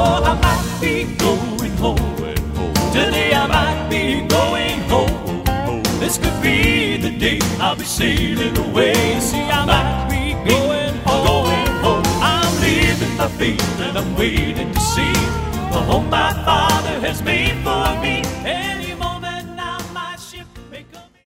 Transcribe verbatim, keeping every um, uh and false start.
Oh, I might be going home. Today I might be going home. This could be the day I'll be sailing away. See, I might be going home. Going home. I'm living my faith and I'm waiting to see the home my Father has made for me. And